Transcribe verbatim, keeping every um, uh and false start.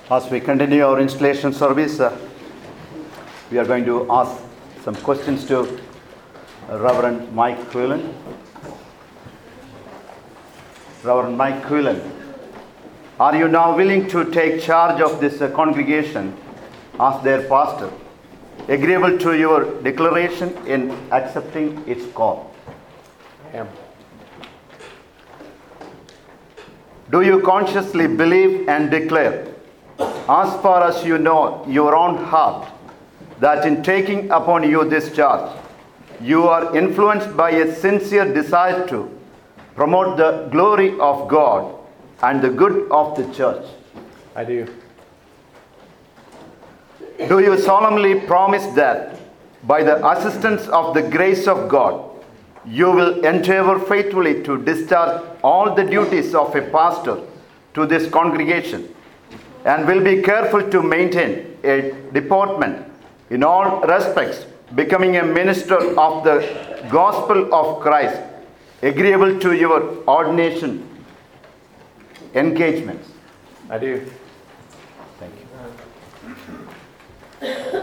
As we continue our installation service, uh, we are going to ask some questions to uh, Reverend Mike Quillen. Reverend Mike Quillen, are you now willing to take charge of this uh, congregation as their pastor, agreeable to your declaration in accepting its call? I am. Do you consciously believe and declare, as far as you know your own heart, that in taking upon you this charge, you are influenced by a sincere desire to promote the glory of God and the good of the church? I do. Do you solemnly promise that, by the assistance of the grace of God, you will endeavor faithfully to discharge all the duties of a pastor to this congregation, and will be careful to maintain a deportment in all respects, becoming a minister of the gospel of Christ, agreeable to your ordination engagements? I do. Thank you.